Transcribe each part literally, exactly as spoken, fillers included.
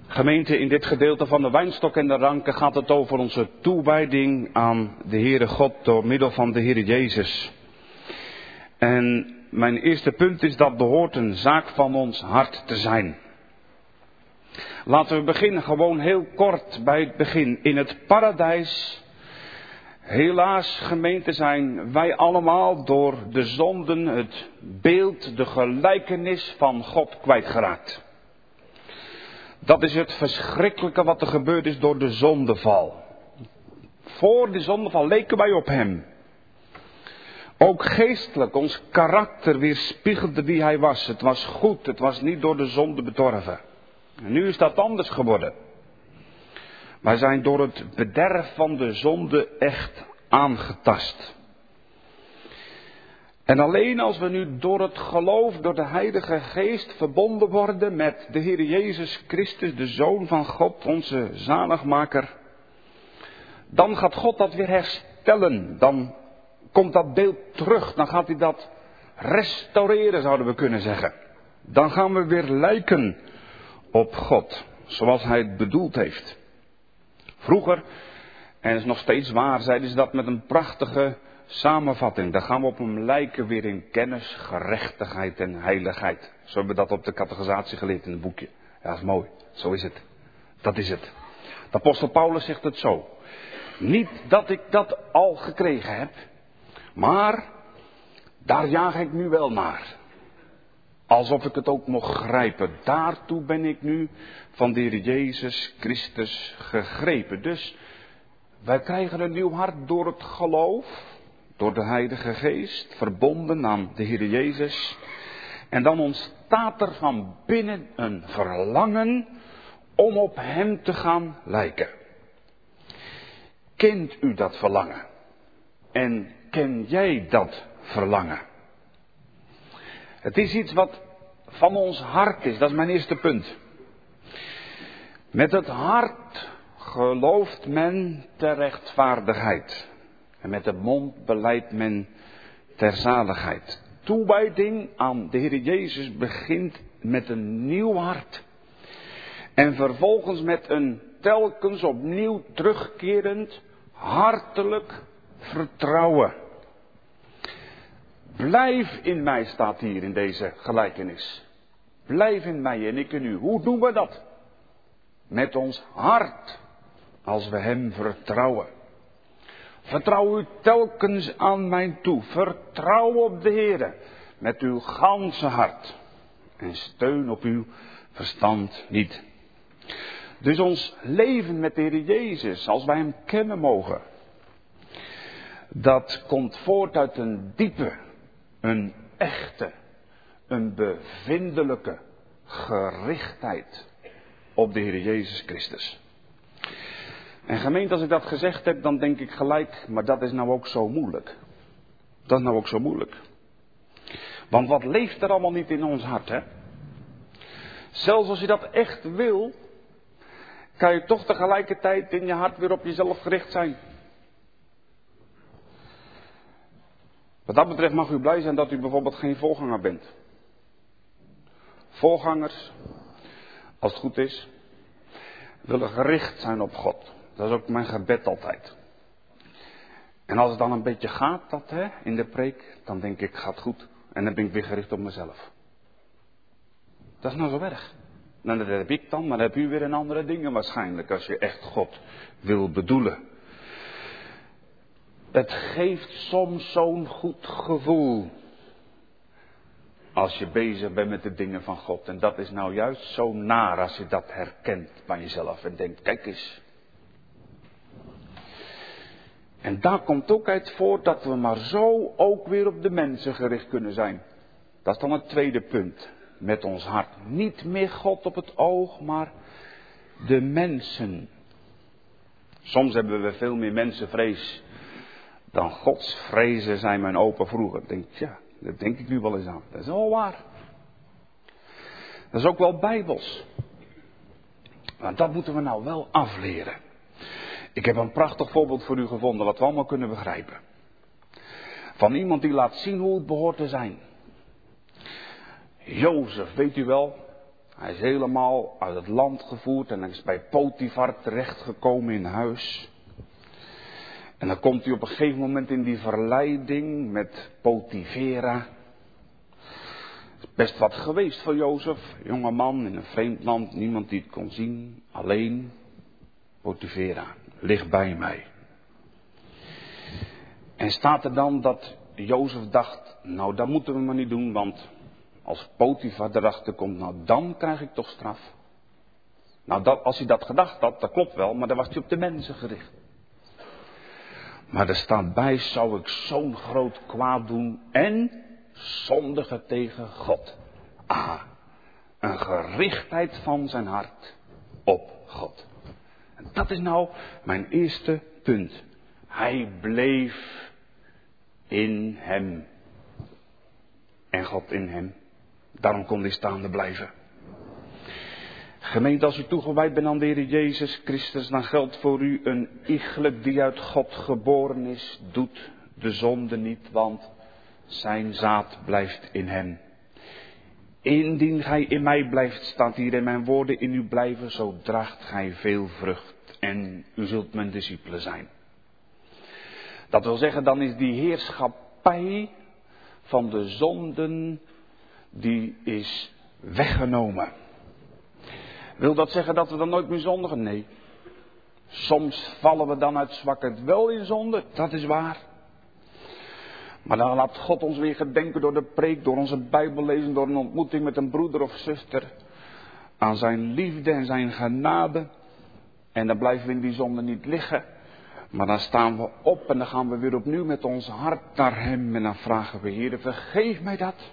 Gemeente, in dit gedeelte van de wijnstok en de ranken gaat het over onze toewijding aan de Heere God door middel van de Heere Jezus. En mijn eerste punt is dat behoort een zaak van ons hart te zijn. Laten we beginnen gewoon heel kort bij het begin. In het paradijs, helaas gemeente, zijn wij allemaal door de zonden het beeld, de gelijkenis van God kwijtgeraakt. Dat is het verschrikkelijke wat er gebeurd is door de zondeval. Voor de zondeval leken wij op hem. Ook geestelijk, ons karakter weerspiegelde wie hij was. Het was goed, het was niet door de zonde bedorven. En nu is dat anders geworden. Wij zijn door het bederf van de zonde echt aangetast. En alleen als we nu door het geloof, door de Heilige Geest verbonden worden met de Heer Jezus Christus, de Zoon van God, onze zaligmaker, dan gaat God dat weer herstellen. Dan komt dat beeld terug, dan gaat hij dat restaureren, zouden we kunnen zeggen. Dan gaan we weer lijken op God, zoals hij het bedoeld heeft. Vroeger, en dat is nog steeds waar, zeiden ze dat met een prachtige samenvatting. Dan gaan we op hem lijken weer in kennis, gerechtigheid en heiligheid. Zo hebben we dat op de catechisatie geleerd in het boekje. Ja, dat is mooi. Zo is het. Dat is het. De apostel Paulus zegt het zo. Niet dat ik dat al gekregen heb, maar daar jaag ik nu wel naar. Alsof ik het ook mocht grijpen. Daartoe ben ik nu van de Heer Jezus Christus gegrepen. Dus wij krijgen een nieuw hart door het geloof, door de Heilige Geest, verbonden aan de Heer Jezus. En dan ontstaat er van binnen een verlangen om op hem te gaan lijken. Kent u dat verlangen? En ken jij dat verlangen? Het is iets wat van ons hart is, dat is mijn eerste punt. Met het hart gelooft men ter rechtvaardigheid. En met de mond belijdt men ter zaligheid. Toewijding aan de Heer Jezus begint met een nieuw hart. En vervolgens met een telkens opnieuw terugkerend, hartelijk vertrouwen. Blijf in mij, staat hier in deze gelijkenis. Blijf in mij en ik in u. Hoe doen we dat? Met ons hart, als we hem vertrouwen. Vertrouw u telkens aan mij toe. Vertrouw op de Heere met uw ganse hart. En steun op uw verstand niet. Dus ons leven met de Heer Jezus, als wij hem kennen mogen, dat komt voort uit een diepe, een echte, een bevindelijke gerichtheid op de Heer Jezus Christus. En gemeente, als ik dat gezegd heb, dan denk ik gelijk, maar dat is nou ook zo moeilijk. Dat is nou ook zo moeilijk. Want wat leeft er allemaal niet in ons hart, hè? Zelfs als je dat echt wil, kan je toch tegelijkertijd in je hart weer op jezelf gericht zijn. Wat dat betreft mag u blij zijn dat u bijvoorbeeld geen voorganger bent. Voorgangers, als het goed is, willen gericht zijn op God. Dat is ook mijn gebed altijd. En als het dan een beetje gaat, dat hè, in de preek, dan denk ik, gaat goed. En dan ben ik weer gericht op mezelf. Dat is nou zo erg. Nou, dat heb ik dan, maar dan heb u weer een andere dingen waarschijnlijk, als je echt God wil bedoelen. Het geeft soms zo'n goed gevoel als je bezig bent met de dingen van God. En dat is nou juist zo naar als je dat herkent bij jezelf en denkt, kijk eens. En daar komt ook uit voort dat we maar zo ook weer op de mensen gericht kunnen zijn. Dat is dan het tweede punt. Met ons hart. Niet meer God op het oog, maar de mensen. Soms hebben we veel meer mensenvrees dan godsvrezen, zijn mijn opa vroeger. Denk, ja, dat denk ik nu wel eens aan. Dat is wel waar. Dat is ook wel bijbels. Maar dat moeten we nou wel afleren. Ik heb een prachtig voorbeeld voor u gevonden, wat we allemaal kunnen begrijpen. Van iemand die laat zien hoe het behoort te zijn. Jozef, weet u wel, Hij is helemaal uit het land gevoerd en hij is bij Potifar terechtgekomen in huis. En dan komt hij op een gegeven moment in die verleiding met Potifera. Best wat geweest voor Jozef, jonge man in een vreemd land, niemand die het kon zien, alleen. Potifera, ligt bij mij. En staat er dan dat Jozef dacht, nou dat moeten we maar niet doen, want als Potifar erachter komt, nou dan krijg ik toch straf. Nou dat, als hij dat gedacht had, dat klopt wel, maar dan was hij op de mensen gericht. Maar er staat bij, zou ik zo'n groot kwaad doen en zondigen tegen God. Ah, een gerichtheid van zijn hart op God. En dat is nou mijn eerste punt. Hij bleef in hem. En God in hem. Daarom kon hij staande blijven. Gemeente, als u toegewijd bent aan de Heer Jezus Christus, dan geldt voor u een iegelijk die uit God geboren is, doet de zonde niet, want zijn zaad blijft in hem. Indien gij in mij blijft, staat hier, en mijn woorden in u blijven, zo draagt gij veel vrucht en u zult mijn discipelen zijn. Dat wil zeggen, dan is die heerschappij van de zonden, die is weggenomen. Wil dat zeggen dat we dan nooit meer zondigen? Nee. Soms vallen we dan uit zwakheid wel in zonde, dat is waar. Maar dan laat God ons weer gedenken door de preek, door onze Bijbellezen, door een ontmoeting met een broeder of zuster, aan zijn liefde en zijn genade. En dan blijven we in die zonde niet liggen. Maar dan staan we op en dan gaan we weer opnieuw met ons hart naar hem. En dan vragen we, Heer, vergeef mij dat.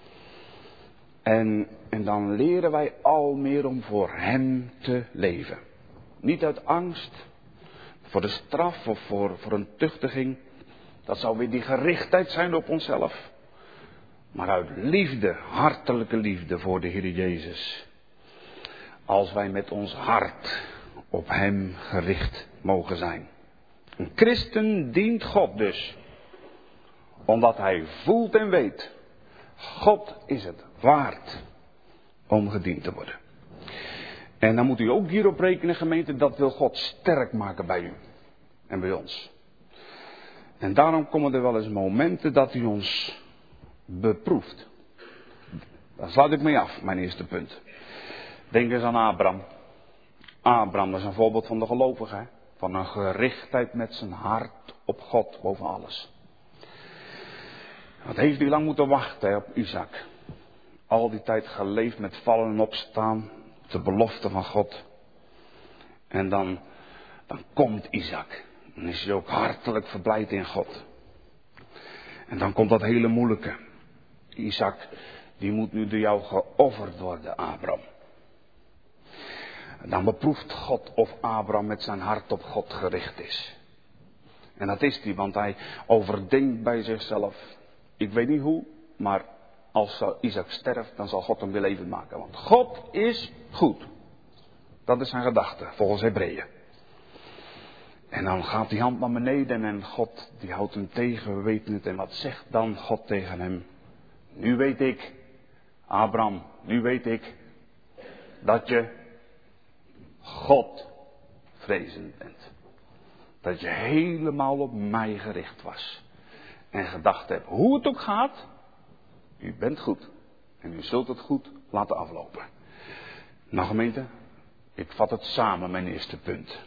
En, en dan leren wij al meer om voor hem te leven. Niet uit angst, voor de straf of voor, voor een tuchtiging. Dat zou weer die gerichtheid zijn op onszelf. Maar uit liefde, hartelijke liefde voor de Heer Jezus. Als wij met ons hart op hem gericht mogen zijn. Een christen dient God dus. Omdat hij voelt en weet. God is het waard om gediend te worden. En dan moet u ook hierop rekenen, gemeente, dat wil God sterk maken bij u. En bij ons. En daarom komen er wel eens momenten dat u ons beproeft. Daar sluit ik mee af, mijn eerste punt. Denk eens aan Abraham. Abraham, dat is een voorbeeld van de gelovige. Hè? Van een gerichtheid met zijn hart op God boven alles. Wat heeft hij lang moeten wachten hè, op Isaac. Al die tijd geleefd met vallen en opstaan. De belofte van God. En dan, dan komt Isaac. Dan is hij ook hartelijk verblijd in God. En dan komt dat hele moeilijke. Isaac, die moet nu door jou geofferd worden, Abraham. En dan beproeft God of Abraham met zijn hart op God gericht is. En dat is hij, want hij overdenkt bij zichzelf. Ik weet niet hoe, maar als Isaac sterft, dan zal God hem weer levend maken. Want God is goed. Dat is zijn gedachte, volgens Hebreeën. En dan gaat die hand naar beneden en God die houdt hem tegen, we weten het. En wat zegt dan God tegen hem? Nu weet ik, Abraham, nu weet ik dat je God vrezend bent. Dat je helemaal op mij gericht was. En gedacht hebt, hoe het ook gaat, u bent goed. En u zult het goed laten aflopen. Nou gemeente, ik vat het samen, mijn eerste punt.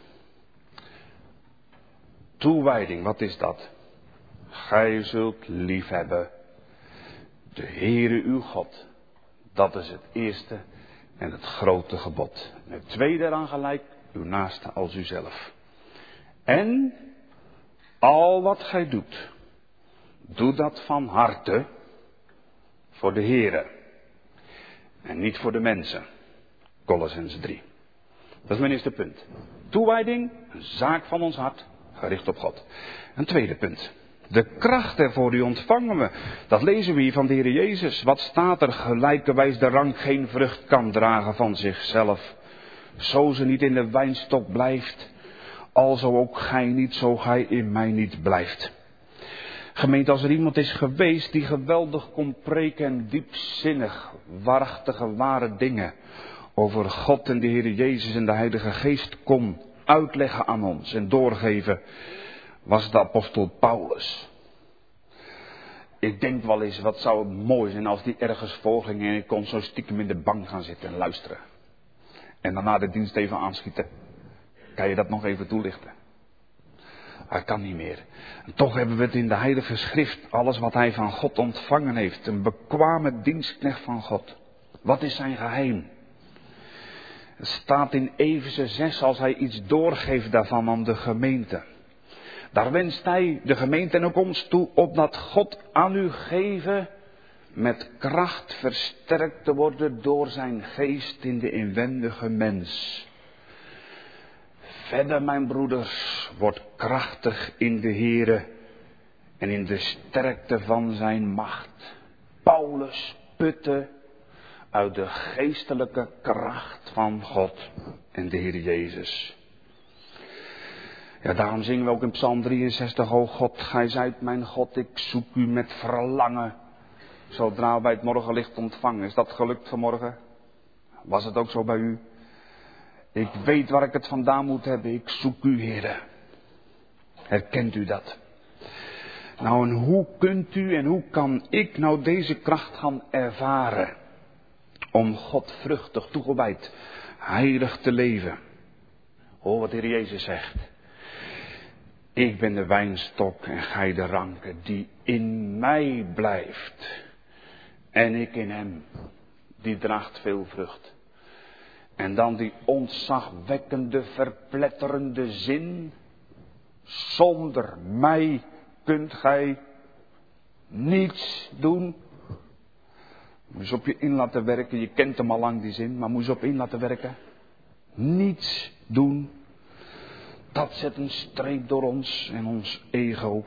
Toewijding, wat is dat? Gij zult liefhebben de Heere uw God. Dat is het eerste en het grote gebod. En het tweede eraan gelijk, uw naaste als uzelf. En al wat gij doet, doe dat van harte voor de Heere. En niet voor de mensen. Colossens drie. Dat is mijn eerste punt. Toewijding, een zaak van ons hart, gericht op God. Een tweede punt. De kracht ervoor die ontvangen we. Dat lezen we hier van de Heer Jezus. Wat staat er? Gelijkerwijs de rank geen vrucht kan dragen van zichzelf. Zo ze niet in de wijnstok blijft. Alzo ook gij niet, zo gij in mij niet blijft. Gemeente, als er iemand is geweest die geweldig kon preken en diepzinnig, waarachtige, ware dingen over God en de Heer Jezus en de Heilige Geest kon uitleggen aan ons en doorgeven, was de apostel Paulus. Ik denk wel eens, wat zou het mooi zijn als die ergens voorging en ik kon zo stiekem in de bank gaan zitten en luisteren. En daarna de dienst even aanschieten. Kan je dat nog even toelichten? Hij kan niet meer. En toch hebben we het in de Heilige Schrift, alles wat hij van God ontvangen heeft. Een bekwame dienstknecht van God. Wat is zijn geheim? Het staat in Efeze zes als hij iets doorgeeft daarvan aan de gemeente. Daar wenst hij de gemeente en ook ons toe, opdat God aan u geven met kracht versterkt te worden door zijn geest in de inwendige mens. Verder, mijn broeders, wordt krachtig in de Here en in de sterkte van zijn macht. Paulus putte uit de geestelijke kracht van God en de Heer Jezus. Ja, daarom zingen we ook in Psalm drieënzestig, o God, gij zijt mijn God, ik zoek u met verlangen. Zodra wij het morgenlicht ontvangen. Is dat gelukt vanmorgen? Was het ook zo bij u? Ik weet waar ik het vandaan moet hebben. Ik zoek u, Heere. Herkent u dat? Nou, en hoe kunt u en hoe kan ik nou deze kracht gaan ervaren? Om God vruchtig, toegewijd, heilig te leven. Hoor wat de Heer Jezus zegt. Ik ben de wijnstok en gij de ranken die in mij blijft. En ik in hem. Die draagt veel vrucht. En dan die ontzagwekkende, verpletterende zin. Zonder mij kunt gij niets doen. Moet je eens op je in laten werken. Je kent hem al lang die zin. Maar moet je eens op in laten werken. Niets doen. Dat zet een streep door ons en ons ego.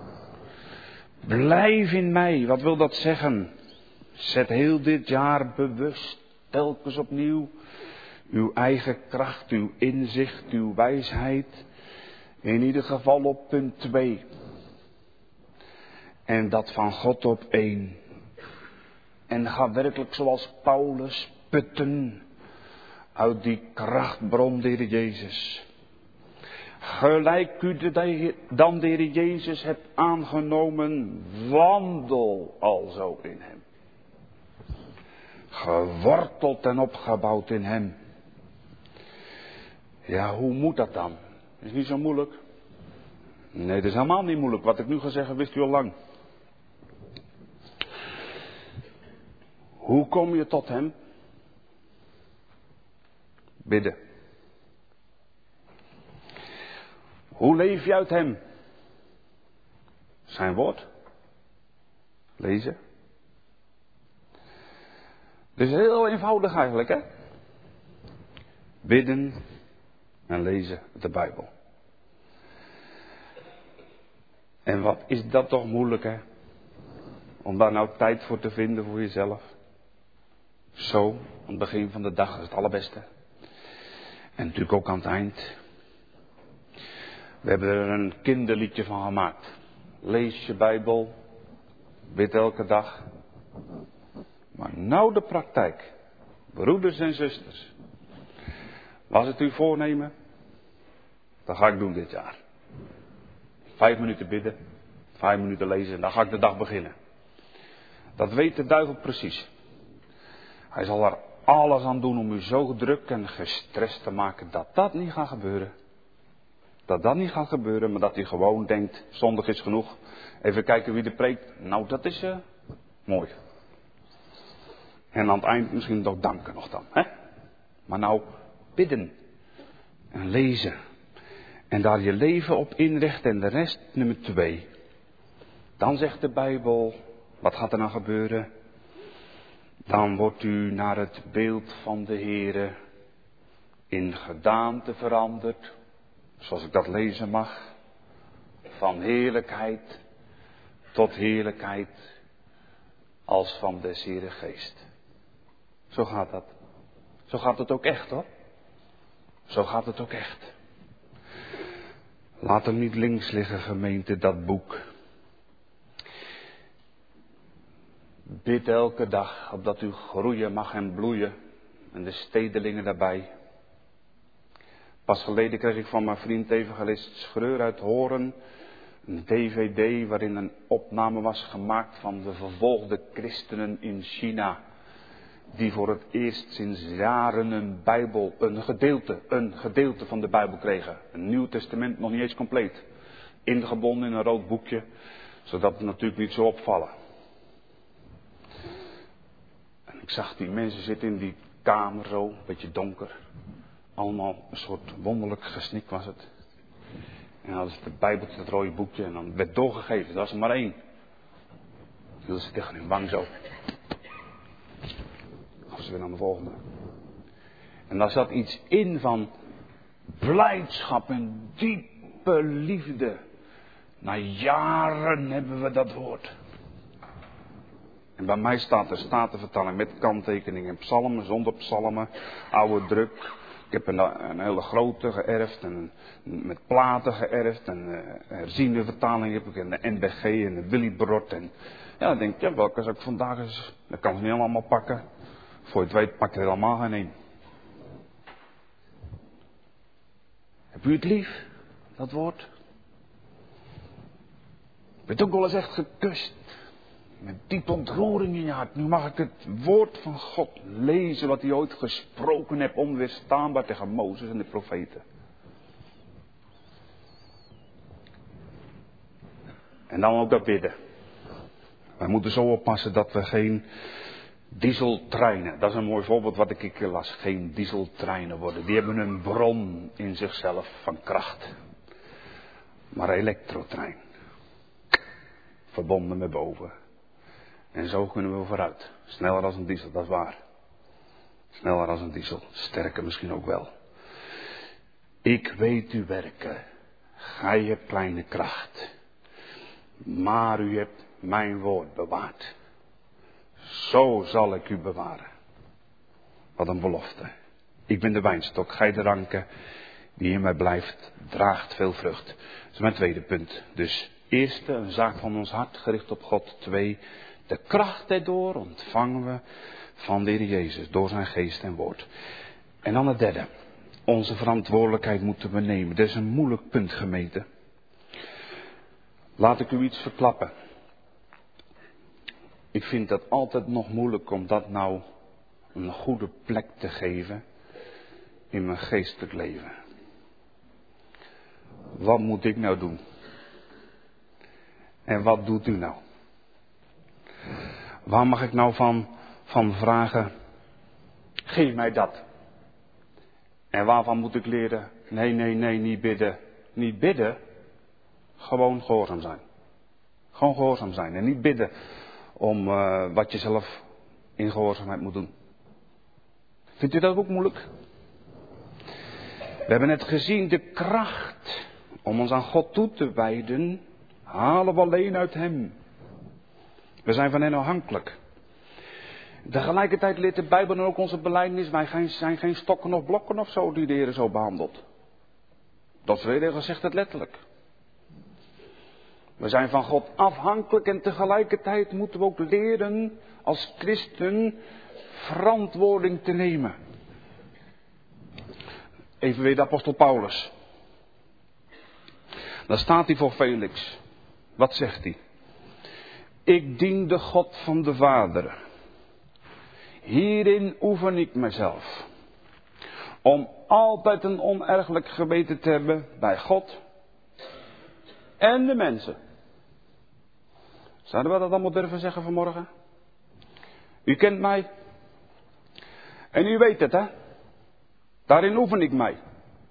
Blijf in mij. Wat wil dat zeggen? Zet heel dit jaar bewust, telkens opnieuw, uw eigen kracht, uw inzicht, uw wijsheid. In ieder geval op punt twee. En dat van God op één. En ga werkelijk zoals Paulus putten uit die krachtbron, de Heer Jezus. Gelijk u de, dan de Heer Jezus hebt aangenomen, wandel alzo in hem. Geworteld en opgebouwd in hem. Ja, hoe moet dat dan? Is niet zo moeilijk. Nee, dat is helemaal niet moeilijk. Wat ik nu ga zeggen, wist u al lang. Hoe kom je tot hem? Bidden. Hoe leef je uit hem? Zijn woord. Lezen. Dus heel eenvoudig eigenlijk, hè? Bidden en lezen de Bijbel. En wat is dat toch moeilijk, hè? Om daar nou tijd voor te vinden voor jezelf. Zo, aan het begin van de dag is het allerbeste. En natuurlijk ook aan het eind. We hebben er een kinderliedje van gemaakt. Lees je Bijbel. Bid elke dag. Maar nou de praktijk. Broeders en zusters. Was het uw voornemen? Dat ga ik doen dit jaar. Vijf minuten bidden. Vijf minuten lezen. En dan ga ik de dag beginnen. Dat weet de duivel precies. Hij zal er alles aan doen om u zo gedrukt en gestrest te maken dat dat niet gaat gebeuren. Dat dat niet gaat gebeuren, maar dat u gewoon denkt, zondag is genoeg. Even kijken wie er preekt. Nou, dat is uh, mooi. En aan het eind misschien toch danken nog dan. Hè? Maar nou, bidden. En lezen. En daar je leven op inrichten en de rest nummer twee. Dan zegt de Bijbel, wat gaat er nou gebeuren? Dan wordt u naar het beeld van de Heere in gedaante veranderd. Zoals ik dat lezen mag. Van heerlijkheid tot heerlijkheid als van des Heere Geest. Zo gaat dat. Zo gaat het ook echt, hoor. Zo gaat het ook echt. Laat hem niet links liggen, gemeente, dat boek. Bid elke dag opdat u groeien mag en bloeien. En de stedelingen daarbij. Pas geleden kreeg ik van mijn vriend evangelist Schreur uit Horen een D V D waarin een opname was gemaakt van de vervolgde christenen in China. Die voor het eerst sinds jaren een Bijbel, een gedeelte, een gedeelte van de Bijbel kregen. Een Nieuw Testament nog niet eens compleet. Ingebonden in een rood boekje, zodat het natuurlijk niet zou opvallen. En ik zag die mensen zitten in die kamer zo, een beetje donker. Allemaal een soort wonderlijk gesnik was het. En dan hadden ze de Bijbeltje, het rode boekje, en dan werd doorgegeven. Dat was er maar één. Toen hielden ze tegen hun wang zo. Gaf ze weer aan de volgende. En daar zat iets in van blijdschap en diepe liefde. Na jaren hebben we dat woord. En bij mij staat er statenvertaling met kanttekeningen. Psalmen, zonder psalmen, oude druk. Ik heb een, een hele grote geërfd, en een, met platen geërfd, en uh, herziende vertaling heb ik, en de N B G en de Willy Brod. En ja, dan denk ik, ja, welke zou ik vandaag eens, dat kan ze niet allemaal pakken. Voor je het weet pak je er helemaal geen een. Heb u het lief, dat woord? Ik ben ook wel eens echt gekust. Met diepe ontroering in je hart. Nu mag ik het woord van God lezen wat hij ooit gesproken heeft, onweerstaanbaar tegen Mozes en de profeten. En dan ook dat bidden. Wij moeten zo oppassen dat we geen dieseltreinen, dat is een mooi voorbeeld wat ik een keer las, geen dieseltreinen worden. Die hebben een bron in zichzelf van kracht. Maar elektrotrein. Verbonden met boven. En zo kunnen we vooruit. Sneller als een diesel, dat is waar. Sneller als een diesel. Sterker misschien ook wel. Ik weet uw werken. Gij hebt kleine kracht. Maar u hebt mijn woord bewaard. Zo zal ik u bewaren. Wat een belofte. Ik ben de wijnstok, gij de ranken. Die in mij blijft, draagt veel vrucht. Dat is mijn tweede punt. Dus eerste, een zaak van ons hart, gericht op God. Twee, de kracht erdoor ontvangen we van de Heer Jezus, door zijn geest en woord. En dan het derde, onze verantwoordelijkheid moeten we nemen. Dat is een moeilijk punt, gemeente. Laat ik u iets verklappen. Ik vind dat altijd nog moeilijk om dat nou een goede plek te geven in mijn geestelijk leven. Wat moet ik nou doen? En wat doet u nou? Waar mag ik nou van, van vragen? Geef mij dat. En waarvan moet ik leren? Nee, nee, nee, niet bidden. Niet bidden. Gewoon gehoorzaam zijn. Gewoon gehoorzaam zijn. En niet bidden om uh, wat je zelf in gehoorzaamheid moet doen. Vindt u dat ook moeilijk? We hebben net gezien, de kracht om ons aan God toe te wijden, halen we alleen uit hem. We zijn van hen afhankelijk. Tegelijkertijd leert de Bijbel dan ook onze belijdenis, wij zijn geen stokken of blokken of zo die de Heer zo behandelt. Dat tweede zegt het letterlijk. We zijn van God afhankelijk en tegelijkertijd moeten we ook leren als christen verantwoording te nemen. Even weer de apostel Paulus. Dan staat hij voor Felix. Wat zegt hij? Ik dien de God van de vaderen. Hierin oefen ik mezelf. Om altijd een onergelijk geweten te hebben bij God en de mensen. Zouden we dat allemaal durven zeggen vanmorgen? U kent mij. En u weet het, hè? Daarin oefen ik mij.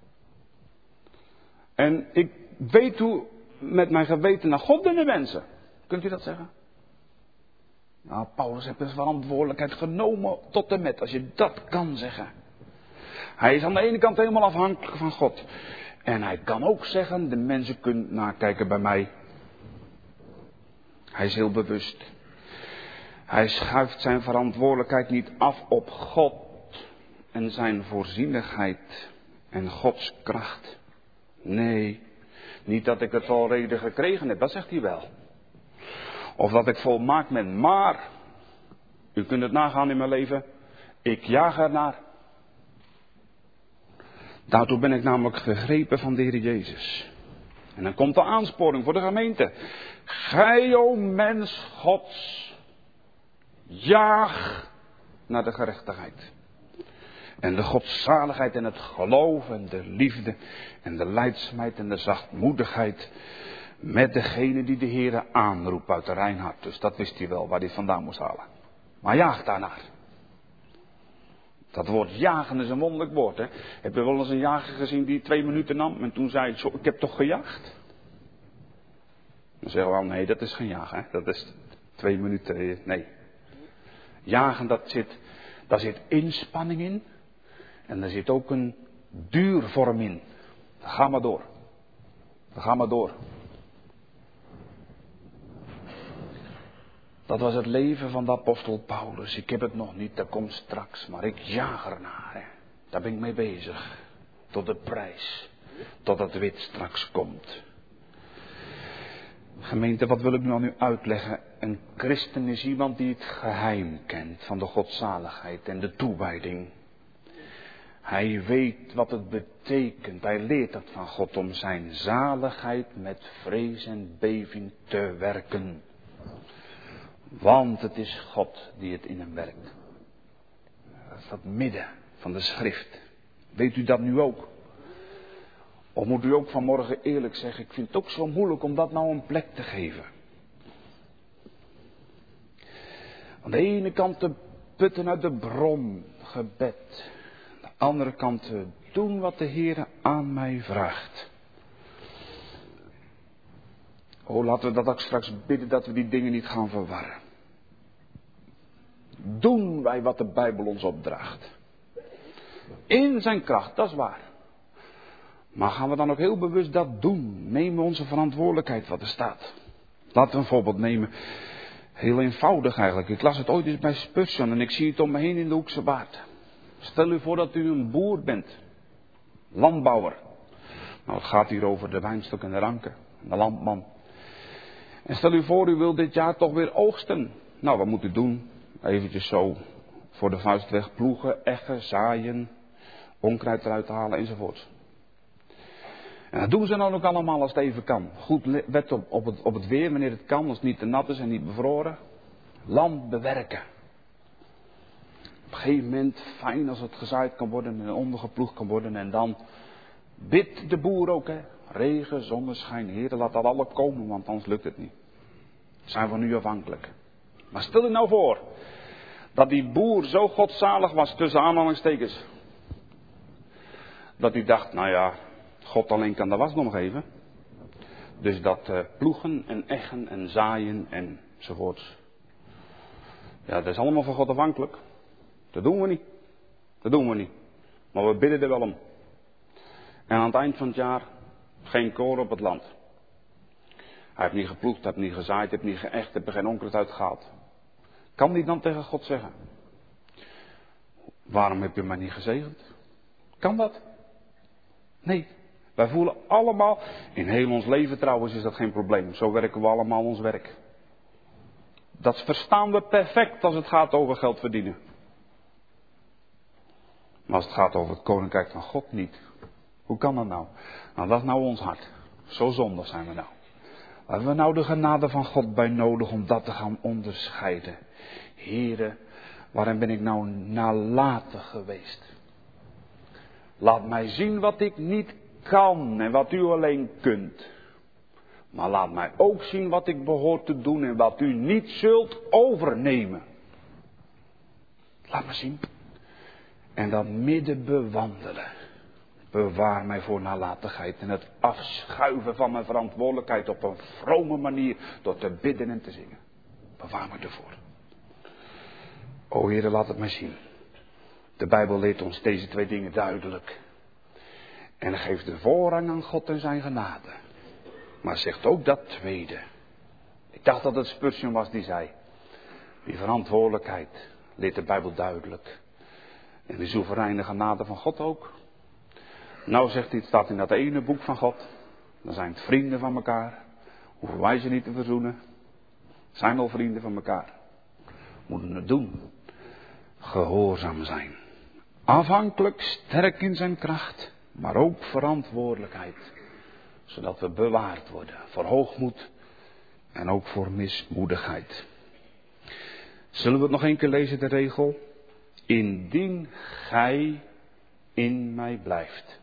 En ik weet hoe met mijn geweten naar God en de mensen. Kunt u dat zeggen? Nou, Paulus heeft zijn verantwoordelijkheid genomen tot en met, als je dat kan zeggen. Hij is aan de ene kant helemaal afhankelijk van God. En hij kan ook zeggen, de mensen kunnen nakijken bij mij. Hij is heel bewust. Hij schuift zijn verantwoordelijkheid niet af op God en zijn voorzienigheid en Gods kracht. Nee, niet dat ik het al reden gekregen heb, dat zegt hij wel. Of dat ik volmaakt ben, maar U kunt het nagaan in mijn leven. Ik jaag ernaar. Daartoe ben ik namelijk gegrepen van de Heer Jezus. En dan komt de aansporing voor de gemeente. Gij, o mens Gods, jaag naar de gerechtigheid. En de godzaligheid en het geloof en de liefde en de lijdzaamheid en de zachtmoedigheid met degene die de Heere aanroept uit de Reinhard. Dus dat wist hij wel waar hij vandaan moest halen. Maar jaag daarnaar. Dat woord jagen is een wonderlijk woord. Hè? Heb je wel eens een jager gezien die twee minuten nam en toen zei zo, ik heb toch gejaagd? Dan zeggen we wel, nee, dat is geen jagen. Hè? Dat is twee minuten, nee. Jagen, dat zit, daar zit inspanning in. En er zit ook een duurvorm in. Ga maar door. Ga maar door. Dat was het leven van de apostel Paulus. Ik heb het nog niet, dat komt straks. Maar ik jaag ernaar. Hè. Daar ben ik mee bezig. Tot de prijs. Tot het wit straks komt. Gemeente, wat wil ik nu aan u uitleggen? Een christen is iemand die het geheim kent van de godzaligheid en de toewijding. Hij weet wat het betekent. Hij leert dat van God om zijn zaligheid met vrees en beving te werken. Want het is God die het in hem werkt. Dat is dat midden van de schrift. Weet u dat nu ook? Of moet u ook vanmorgen eerlijk zeggen, ik vind het ook zo moeilijk om dat nou een plek te geven. Aan de ene kant te putten uit de bron, gebed. Aan de andere kant te doen wat de Heer aan mij vraagt. Oh, laten we dat ook straks bidden dat we die dingen niet gaan verwarren. Doen wij wat de Bijbel ons opdraagt. In zijn kracht, dat is waar. Maar gaan we dan ook heel bewust dat doen? Nemen we onze verantwoordelijkheid wat er staat. Laten we een voorbeeld nemen. Heel eenvoudig eigenlijk. Ik las het ooit eens bij Spurgeon en ik zie het om me heen in de Hoekse Waard. Stel u voor dat u een boer bent. Landbouwer. Nou, het gaat hier over de wijnstok en de ranken. De landman. En stel u voor, u wilt dit jaar toch weer oogsten. Nou, wat moet u doen? Eventjes zo voor de vuist weg ploegen, eggen, zaaien, onkruid eruit halen enzovoort. En dat doen ze dan ook allemaal als het even kan. Goed let op, op, het, op het weer wanneer het kan, als het niet te nat is en niet bevroren. Land bewerken. Op een gegeven moment fijn als het gezaaid kan worden en ondergeploegd kan worden. En dan bidt de boer ook, hè. Regen, zonneschijn, Heer, laat dat alle komen, want anders lukt het niet. We zijn van u afhankelijk. Maar stel je nou voor dat die boer zo godzalig was, tussen aanhalingstekens. Dat hij dacht, nou ja, God alleen kan de was nog geven. Dus dat uh, ploegen en eggen en zaaien enzovoorts. Ja, dat is allemaal van God afhankelijk. Dat doen we niet. Dat doen we niet. Maar we bidden er wel om. En aan het eind van het jaar geen koren op het land. Hij heeft niet geploegd, hij heeft niet gezaaid, hij heeft niet geëcht, hij heeft er geen onkruid uitgehaald. Kan die dan tegen God zeggen? Waarom heb je mij niet gezegend? Kan dat? Nee. Wij voelen allemaal, in heel ons leven trouwens is dat geen probleem. Zo werken we allemaal ons werk. Dat verstaan we perfect als het gaat over geld verdienen. Maar als het gaat over het koninkrijk van God niet. Hoe kan dat nou? Nou, dat is nou ons hart. Zo zondig zijn we nou. Waar hebben we nou de genade van God bij nodig om dat te gaan onderscheiden? Here, waarin ben ik nou nalatig geweest? Laat mij zien wat ik niet kan en wat u alleen kunt. Maar laat mij ook zien wat ik behoor te doen en wat u niet zult overnemen. Laat me zien. En dan midden bewandelen. Bewaar mij voor nalatigheid en het afschuiven van mijn verantwoordelijkheid op een vrome manier door te bidden en te zingen. Bewaar me ervoor. O Heere, laat het mij zien. De Bijbel leert ons deze twee dingen duidelijk. En geeft de voorrang aan God en zijn genade. Maar zegt ook dat tweede. Ik dacht dat het Spurgeon was die zei. Die verantwoordelijkheid leert de Bijbel duidelijk. En de soevereine genade van God ook. Nou zegt hij, het staat in dat ene boek van God. Dan zijn het vrienden van elkaar. Hoeven wij ze niet te verzoenen. Zijn wel vrienden van elkaar. moeten het doen. Gehoorzaam zijn. Afhankelijk, sterk in zijn kracht, maar ook verantwoordelijkheid. Zodat we bewaard worden voor hoogmoed en ook voor mismoedigheid. Zullen we het nog een keer lezen, de regel? Indien gij in mij blijft.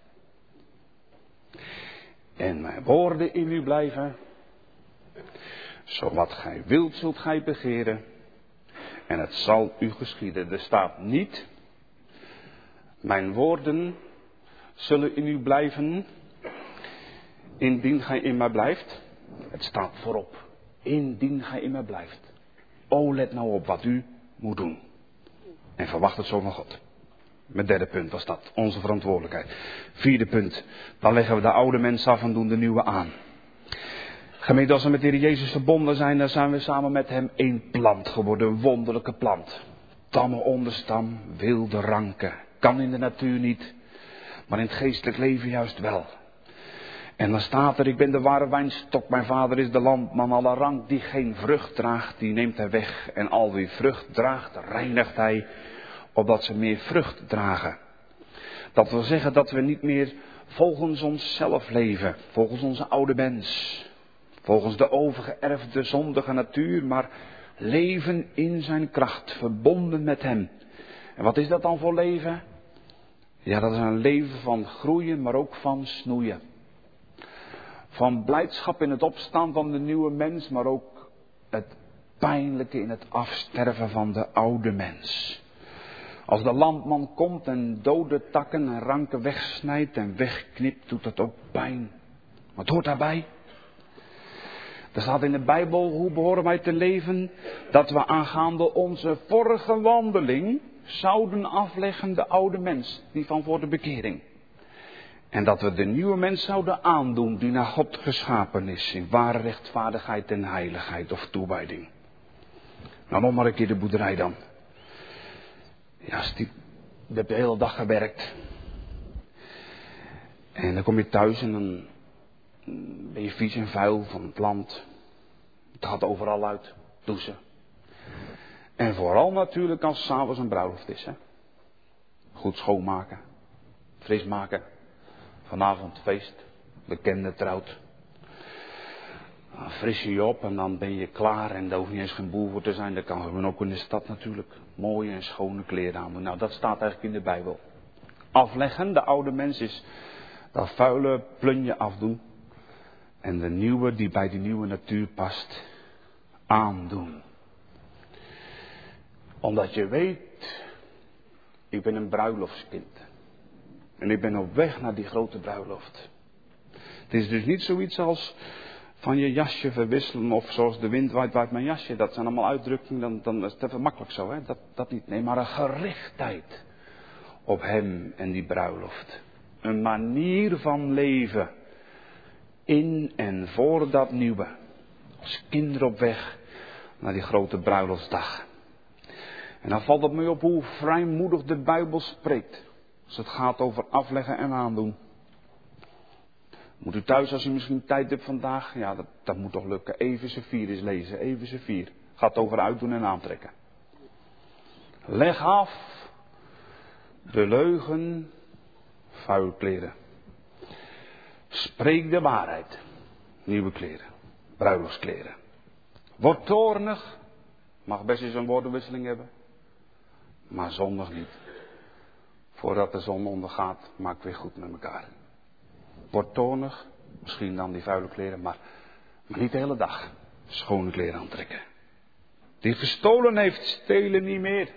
En mijn woorden in u blijven. Zo wat gij wilt, zult gij begeren. En het zal u geschieden. Er staat niet. Mijn woorden zullen in u blijven. Indien gij in mij blijft. Het staat voorop. Indien gij in mij blijft. O, let nou op wat u moet doen. En verwacht het zo van God. Mijn derde punt was dat. Onze verantwoordelijkheid. Vierde punt. Dan leggen we de oude mens af en doen de nieuwe aan. Gemeente, als we met de Heer Jezus verbonden zijn, dan zijn we samen met hem één plant geworden. Een wonderlijke plant. Tamme onderstam, wilde ranken. Kan in de natuur niet. Maar in het geestelijk leven juist wel. En dan staat er, ik ben de ware wijnstok, mijn vader is de landman. Alle rank die geen vrucht draagt, die neemt hij weg. En al wie vrucht draagt, reinigt hij, opdat ze meer vrucht dragen. Dat wil zeggen dat we niet meer volgens onszelf leven, volgens onze oude mens. Volgens de overgeërfde zondige natuur, maar leven in zijn kracht, verbonden met hem. En wat is dat dan voor leven? Ja, dat is een leven van groeien, maar ook van snoeien. Van blijdschap in het opstaan van de nieuwe mens, maar ook het pijnlijke in het afsterven van de oude mens. Als de landman komt en dode takken en ranken wegsnijdt en wegknipt, doet dat ook pijn. Maar het hoort daarbij. Er staat in de Bijbel, hoe behoren wij te leven? Dat we aangaande onze vorige wandeling zouden afleggen de oude mens, die van voor de bekering. En dat we de nieuwe mens zouden aandoen die naar God geschapen is, in ware rechtvaardigheid en heiligheid of toewijding. Nou, nog maar een keer de boerderij dan. Ja, die, je hebt de hele dag gewerkt. En dan kom je thuis en dan ben je vies en vuil van het land. Het gaat overal uit. Douchen. En vooral natuurlijk als het 's avonds een bruiloft is. Hè? Goed schoonmaken. Fris maken. Vanavond feest. Bekende trouwt. Dan fris je je op en dan ben je klaar. En daar hoeft niet eens geen boel voor te zijn. Dat kan gewoon ook in de stad natuurlijk. Mooie en schone kleren aan doen. Nou, dat staat eigenlijk in de Bijbel. Afleggen, de oude mens is dat vuile plunje afdoen. En de nieuwe die bij die nieuwe natuur past, aandoen. Omdat je weet, ik ben een bruiloftskind. En ik ben op weg naar die grote bruiloft. Het is dus niet zoiets als van je jasje verwisselen of zoals de wind waait, waait mijn jasje. Dat zijn allemaal uitdrukkingen, dan, dan is het even makkelijk zo. Hè? Dat, dat niet. Nee, maar een gerichtheid op hem en die bruiloft. Een manier van leven. In en voor dat nieuwe. Als kinderen op weg naar die grote bruiloftsdag. En dan valt het me op hoe vrijmoedig de Bijbel spreekt. Als het gaat over afleggen en aandoen. Moet u thuis, als u misschien tijd hebt vandaag. Ja, dat, dat moet toch lukken. Efeze vier eens lezen. Efeze vier. Gaat over uitdoen en aantrekken. Leg af de leugen, vuile kleren. Spreek de waarheid. Nieuwe kleren. Bruiloftskleren. Word toornig. Mag best eens een woordenwisseling hebben. Maar zondig niet. Voordat de zon ondergaat, maak weer goed met elkaar. Word toornig. Misschien dan die vuile kleren. Maar, maar niet de hele dag. Schone kleren aantrekken. Die gestolen heeft, stelen niet meer.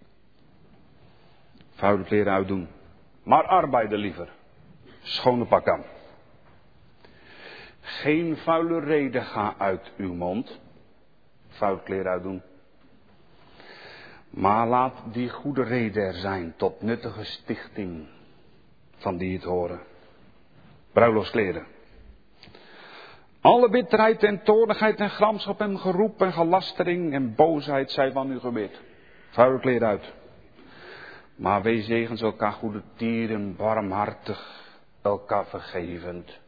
Vuile kleren uitdoen. Maar arbeiden liever. Schone pak aan. Geen vuile reden ga uit uw mond. Vuile kleren uitdoen. Maar laat die goede reden er zijn tot nuttige stichting van die het horen. Bruiloftskleren. Alle bitterheid en toornigheid en gramschap en geroep en gelastering en boosheid zij van u geweerd. Vuile kleren uit. Maar wees jegens elkaar goede dieren, barmhartig, elkaar vergevend.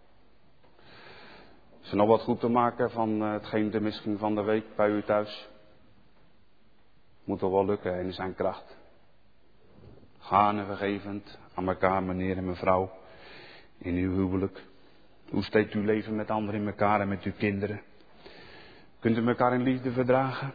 Is er nog wat goed te maken van hetgeen er misschien van de week bij u thuis? Moet toch wel lukken in zijn kracht. Gaan en vergevend aan elkaar, meneer en mevrouw. In uw huwelijk. Hoe steekt uw leven met anderen in elkaar en met uw kinderen? Kunt u elkaar in liefde verdragen?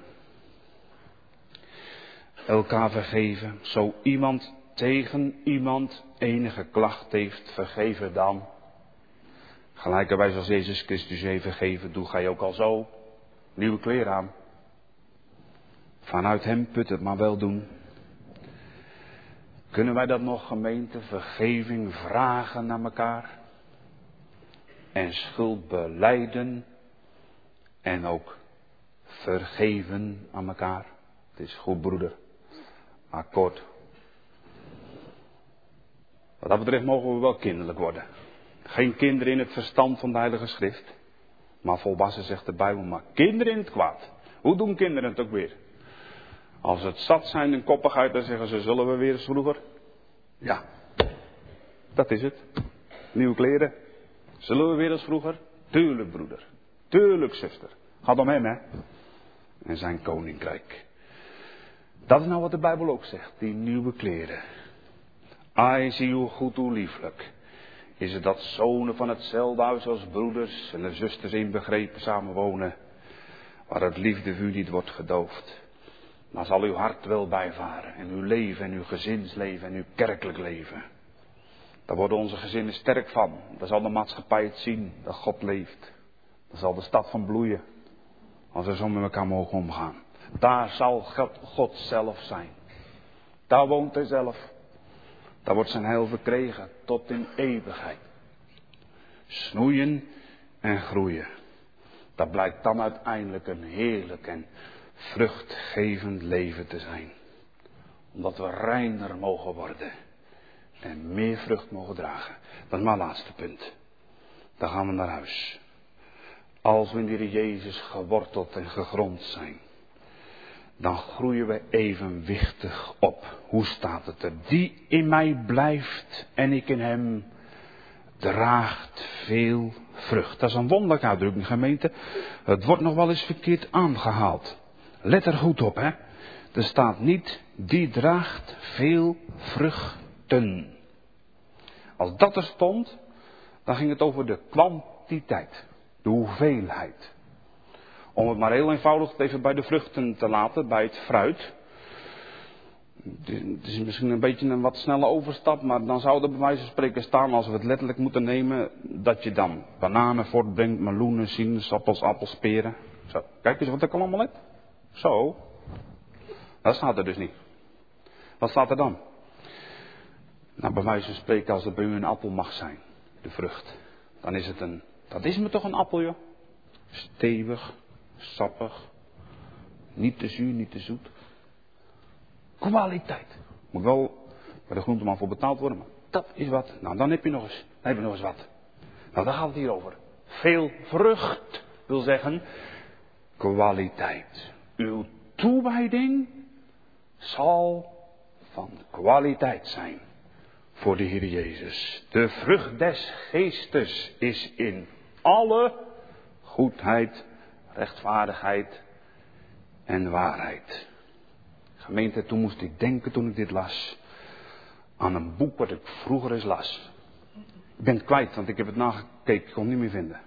Elkaar vergeven. Zo iemand tegen iemand enige klacht heeft, vergeven dan. Gelijkerwijs als Jezus Christus heeft vergeven, doe gij ook al zo. Nieuwe kleren aan. Vanuit hem put het maar wel doen. Kunnen wij dat nog, gemeente, vergeving vragen naar elkaar? En schuld belijden. En ook vergeven aan elkaar. Het is goed, broeder. Akkoord. Wat dat betreft mogen we wel kinderlijk worden. Geen kinderen in het verstand van de Heilige Schrift. Maar volwassen, zegt de Bijbel, maar kinderen in het kwaad. Hoe doen kinderen het ook weer? Als het zat zijn en koppigheid, dan zeggen ze, zullen we weer eens vroeger? Ja, dat is het. Nieuwe kleren. Zullen we weer als vroeger? Tuurlijk, broeder. Tuurlijk, zuster. Gaat om hem, hè. En zijn koninkrijk. Dat is nou wat de Bijbel ook zegt. Die nieuwe kleren. Ai, zie hoe goed, hoe lieflijk. Is het dat zonen van hetzelfde huis als broeders en de zusters inbegrepen samenwonen. Waar het liefdevuur niet wordt gedoofd. Dan zal uw hart wel bijvaren. En uw leven en uw gezinsleven en uw kerkelijk leven. Daar worden onze gezinnen sterk van. Daar zal de maatschappij het zien dat God leeft. Daar zal de stad van bloeien. Als we zo met elkaar mogen omgaan. Daar zal God, God zelf zijn. Daar woont hij zelf. Daar wordt zijn heil verkregen tot in eeuwigheid. Snoeien en groeien. Dat blijkt dan uiteindelijk een heerlijk en vruchtgevend leven te zijn. Omdat we reiner mogen worden. En meer vrucht mogen dragen. Dat is mijn laatste punt. Dan gaan we naar huis. Als we in de Heer Jezus geworteld en gegrond zijn. Dan groeien we evenwichtig op. Hoe staat het er? Die in mij blijft en ik in hem draagt veel vrucht. Dat is een wonderlijke uitdrukking, gemeente. Het wordt nog wel eens verkeerd aangehaald. Let er goed op, hè. Er staat niet, die draagt veel vruchten. Als dat er stond, dan ging het over de kwantiteit. De hoeveelheid. Om het maar heel eenvoudig even bij de vruchten te laten, bij het fruit. Het is misschien een beetje een wat snelle overstap, maar dan zou er bij wijze van spreken staan, als we het letterlijk moeten nemen, dat je dan bananen voortbrengt, meloenen, sinaasappels, appels, peren. Zo, kijk eens wat ik allemaal heb. Zo. Dat staat er dus niet. Wat staat er dan? Nou, bij wijze van spreken, als er bij u een appel mag zijn, de vrucht, dan is het een, dat is me toch een appel, joh. Stevig, sappig, niet te zuur, niet te zoet. Kwaliteit. Moet wel bij de groenteman voor betaald worden, maar dat is wat. Nou, dan heb je nog eens, dan heb je nog eens wat. Nou, daar gaat het hier over. Veel vrucht wil zeggen kwaliteit. Uw toewijding zal van kwaliteit zijn voor de Heer Jezus. De vrucht des geestes is in alle goedheid, rechtvaardigheid en waarheid. Gemeente, toen moest ik denken toen ik dit las aan een boek wat ik vroeger eens las. Ik ben het kwijt, want ik heb het nagekeken, ik kon het niet meer vinden.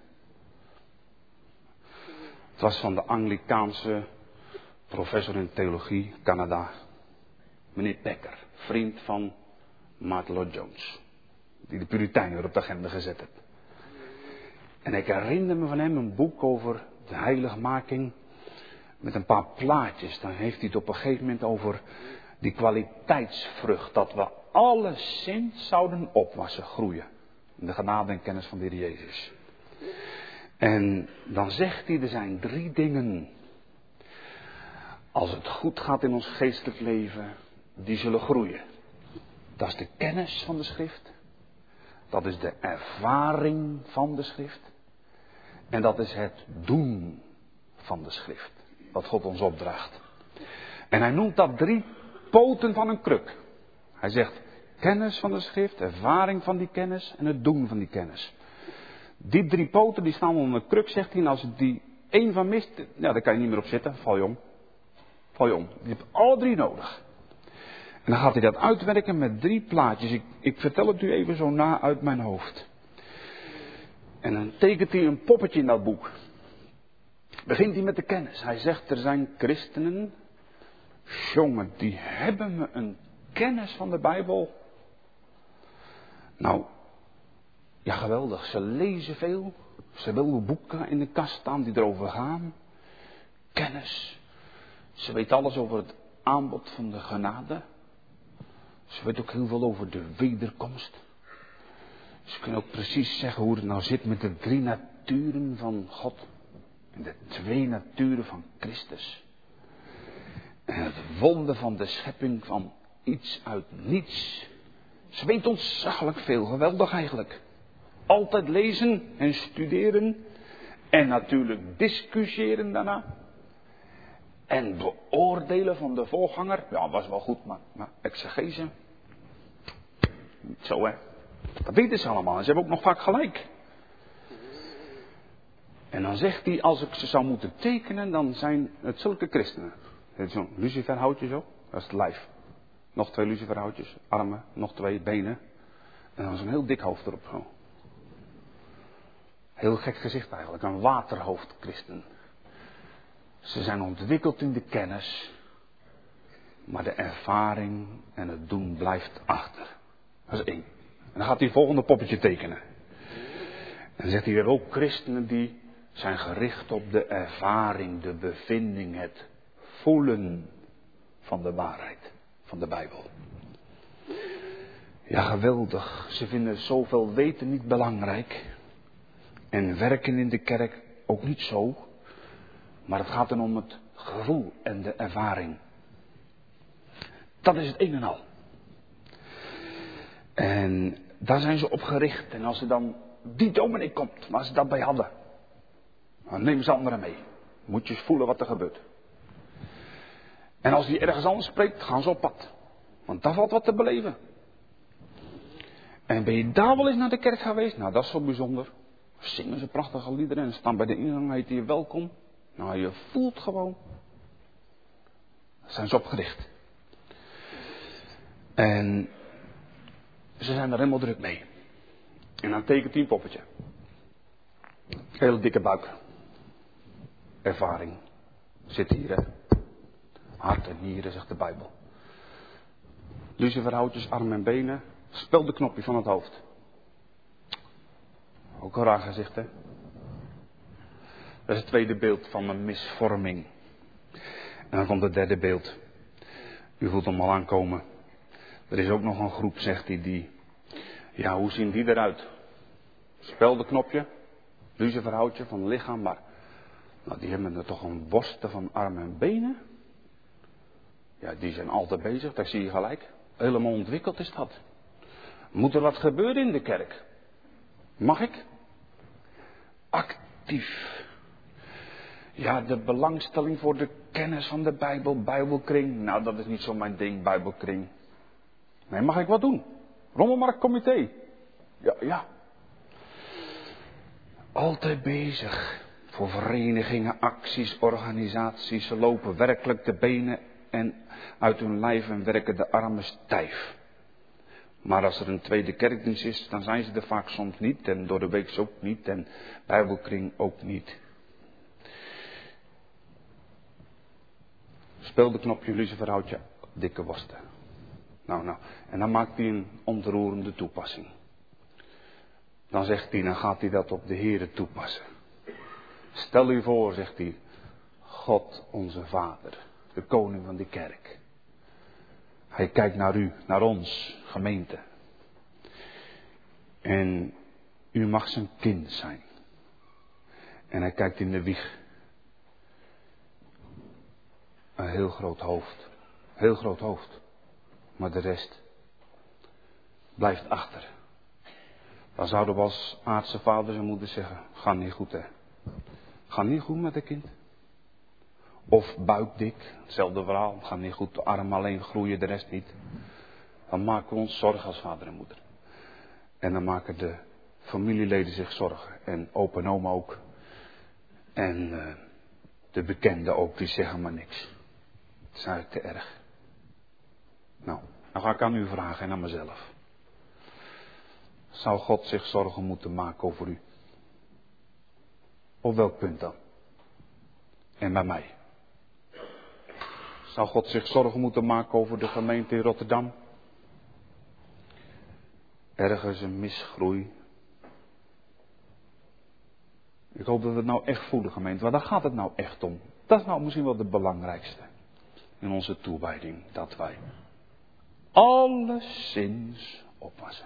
Het was van de Anglikaanse professor in theologie, Canada. Meneer Becker, vriend van Martin Lloyd Jones. Die de Puritijnen weer op de agenda gezet heeft. En ik herinner me van hem een boek over de heiligmaking. Met een paar plaatjes. Dan heeft hij het op een gegeven moment over die kwaliteitsvrucht. Dat we alleszins zouden opwassen, groeien. In de genade en kennis van de Heer Jezus. En dan zegt hij, er zijn drie dingen. Als het goed gaat in ons geestelijk leven, die zullen groeien. Dat is de kennis van de schrift. Dat is de ervaring van de schrift. En dat is het doen van de schrift. Wat God ons opdraagt. En hij noemt dat drie poten van een kruk. Hij zegt kennis van de schrift, ervaring van die kennis en het doen van die kennis. Die drie poten die staan onder een kruk, zegt hij. En als die één van mist, ja, daar kan je niet meer op zitten, val je om. val je om. Je hebt alle drie nodig. En dan gaat hij dat uitwerken met drie plaatjes. Ik, ik vertel het u even zo na uit mijn hoofd. En dan tekent hij een poppetje in dat boek. Begint hij met de kennis. Hij zegt, er zijn christenen, jongen, die hebben me een kennis van de Bijbel. Nou, ja geweldig. Ze lezen veel. Ze hebben boeken in de kast staan die erover gaan. Kennis. Ze weet alles over het aanbod van de genade. Ze weet ook heel veel over de wederkomst. Ze kunnen ook precies zeggen hoe het nou zit met de drie naturen van God. En de twee naturen van Christus. En het wonder van de schepping van iets uit niets. Ze weet ontzaglijk veel, geweldig eigenlijk. Altijd lezen en studeren. En natuurlijk discussiëren daarna. En beoordelen van de voorganger. Ja, was wel goed, maar, maar exegese. Niet zo, hè. Dat weten ze allemaal. En ze hebben ook nog vaak gelijk. En dan zegt hij, als ik ze zou moeten tekenen, dan zijn het zulke christenen. Dit is zo'n luciferhoutje zo. Dat is het lijf. Nog twee luciferhoutjes, armen, nog twee benen. En dan zo'n heel dik hoofd erop. Zo. Heel gek gezicht eigenlijk. Een waterhoofd christen. Ze zijn ontwikkeld in de kennis. Maar de ervaring en het doen blijft achter. Dat is één. En dan gaat hij het volgende poppetje tekenen. En dan zegt hij weer ook christenen die zijn gericht op de ervaring, de bevinding, het voelen van de waarheid, van de Bijbel. Ja, geweldig. Ze vinden zoveel weten niet belangrijk. En werken in de kerk ook niet zo. Maar het gaat dan om het gevoel en de ervaring. Dat is het een en al. En daar zijn ze op gericht. En als ze dan die dominee komt, waar ze dat bij hadden, dan nemen ze anderen mee. Moet je eens voelen wat er gebeurt. En als die ergens anders spreekt, gaan ze op pad. Want daar valt wat te beleven. En ben je daar wel eens naar de kerk geweest? Nou, dat is zo bijzonder. Zingen ze prachtige liederen en staan bij de ingang, heet je welkom. Nou, je voelt gewoon. Daar zijn ze op gericht. En ze zijn er helemaal druk mee. En dan tekent hij een poppetje. Hele dikke buik. Ervaring. Zit hier, hè. Hart en nieren, zegt de Bijbel. Luciferhoutjes, armen en benen. Spel de knopje van het hoofd. Ook een raar gezicht, hè. Dat is het tweede beeld van een misvorming. En dan komt het derde beeld. U voelt hem al aankomen. Er is ook nog een groep, zegt hij, die... Ja, hoe zien die eruit? Speldenknopje, luciferhoutje van lichaam, maar... Nou, die hebben er toch een borsten van armen en benen. Ja, die zijn altijd bezig, dat zie je gelijk. Helemaal ontwikkeld is dat. Moet er wat gebeuren in de kerk? Mag ik? Actief. Ja, de belangstelling voor de kennis van de Bijbel, Bijbelkring. Nou, dat is niet zo mijn ding, Bijbelkring. Nee, mag ik wat doen? Rommelmarktcomité. Ja, ja. Altijd bezig. Voor verenigingen, acties, organisaties. Ze lopen werkelijk de benen en uit hun lijf en werken de armen stijf. Maar als er een tweede kerkdienst is, dan zijn ze er vaak soms niet. En door de week ook niet. En Bijbelkring ook niet. Speel de knopje, luciferhoutje, dikke worsten. Nou, nou. En dan maakt hij een ontroerende toepassing. Dan zegt hij, dan gaat hij dat op de Here toepassen. Stel u voor, zegt hij, God onze Vader, de koning van die kerk. Hij kijkt naar u, naar ons, gemeente. En u mag zijn kind zijn. En hij kijkt in de wieg. Een heel groot hoofd. Heel groot hoofd. Maar de rest blijft achter. Dan zouden we als aardse vaders en moeders zeggen, ga niet goed, hè. Ga niet goed met het kind. Of buikdik, hetzelfde verhaal. Ga niet goed, de armen alleen groeien, de rest niet. Dan maken we ons zorgen als vader en moeder. En dan maken de familieleden zich zorgen. En opa en oma ook. En uh, de bekenden ook, die zeggen maar niks. Het is eigenlijk te erg. Nou, dan ga ik aan u vragen en aan mezelf. Zou God zich zorgen moeten maken over u? Op welk punt dan? En bij mij? Zou God zich zorgen moeten maken over de gemeente in Rotterdam? Ergens een misgroei. Ik hoop dat we het nou echt voelen, gemeente. Want daar gaat het nou echt om. Dat is nou misschien wel het belangrijkste. In onze toewijding. Dat wij alleszins oppassen.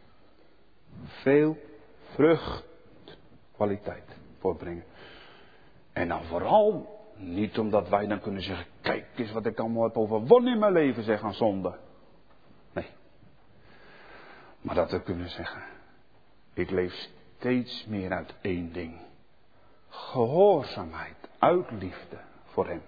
Veel vrucht, kwaliteit voortbrengen. En dan vooral niet omdat wij dan kunnen zeggen, kijk eens wat ik allemaal heb overwonnen in mijn leven, zeg aan zonde. Nee. Maar dat we kunnen zeggen, ik leef steeds meer uit één ding. Gehoorzaamheid, uit liefde voor hem.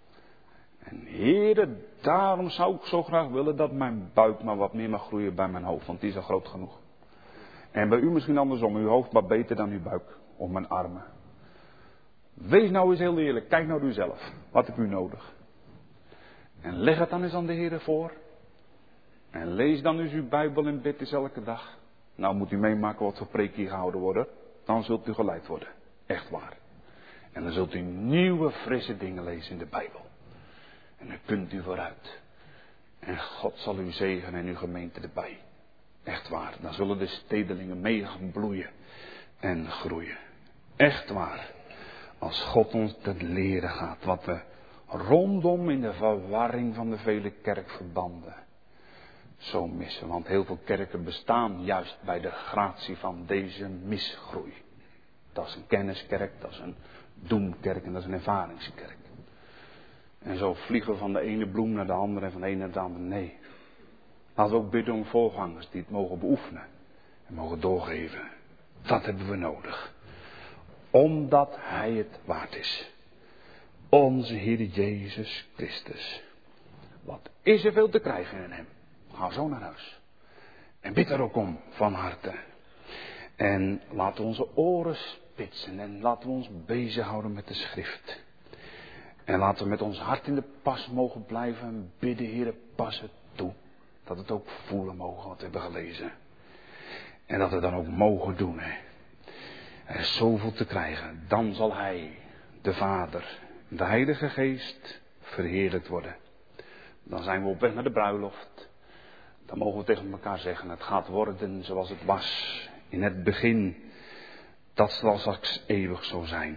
En Heere, daarom zou ik zo graag willen dat mijn buik maar wat meer mag groeien bij mijn hoofd, want die is al groot genoeg. En bij u misschien andersom, uw hoofd maar beter dan uw buik, of mijn armen. Wees nou eens heel eerlijk, kijk nou u zelf. Wat heb u nodig? En leg het dan eens aan de Heer voor. En lees dan eens uw Bijbel in bid eens elke dag. Nou moet u meemaken wat voor preek hier gehouden worden. Dan zult u geleid worden. Echt waar. En dan zult u nieuwe frisse dingen lezen in de Bijbel. En dan kunt u vooruit. En God zal u zegenen en uw gemeente erbij. Echt waar. Dan zullen de stedelingen mee gaan bloeien en groeien. Echt waar. Als God ons te leren gaat wat we rondom in de verwarring van de vele kerkverbanden zo missen. Want heel veel kerken bestaan juist bij de gratie van deze misgroei. Dat is een kenniskerk, dat is een doemkerk en dat is een ervaringskerk. En zo vliegen we van de ene bloem naar de andere en van de ene naar de andere. Nee. Laten we ook bidden om voorgangers die het mogen beoefenen en mogen doorgeven. Dat hebben we nodig. Omdat Hij het waard is. Onze Heer Jezus Christus. Wat is er veel te krijgen in Hem. Ga zo naar huis. En bid er ook om van harte. En laten we onze oren spitsen. En laten we ons bezighouden met de schrift. En laten we met ons hart in de pas mogen blijven. En bidden, Heer, pas het toe. Dat we het ook voelen mogen wat we hebben gelezen. En dat we dan ook mogen doen. Hè. Er is zoveel te krijgen. Dan zal Hij, de Vader, de Heilige Geest, verheerlijkt worden. Dan zijn we op weg naar de bruiloft. Dan mogen we tegen elkaar zeggen, het gaat worden zoals het was in het begin. Dat zal straks eeuwig zo zijn.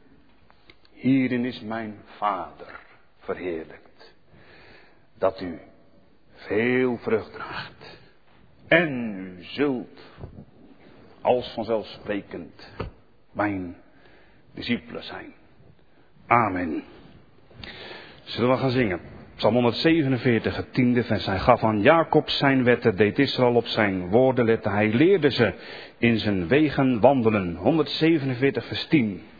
Hierin is mijn Vader verheerlijkt. Dat u veel vrucht draagt. En u zult als vanzelfsprekend mijn discipelen zijn. Amen. Zullen we gaan zingen? Psalm honderdzevenenveertig, het tiende vers. Hij gaf aan Jacob zijn wetten, deed Israël op zijn woorden letten. Hij leerde ze in zijn wegen wandelen. honderdzevenenveertig vers tien.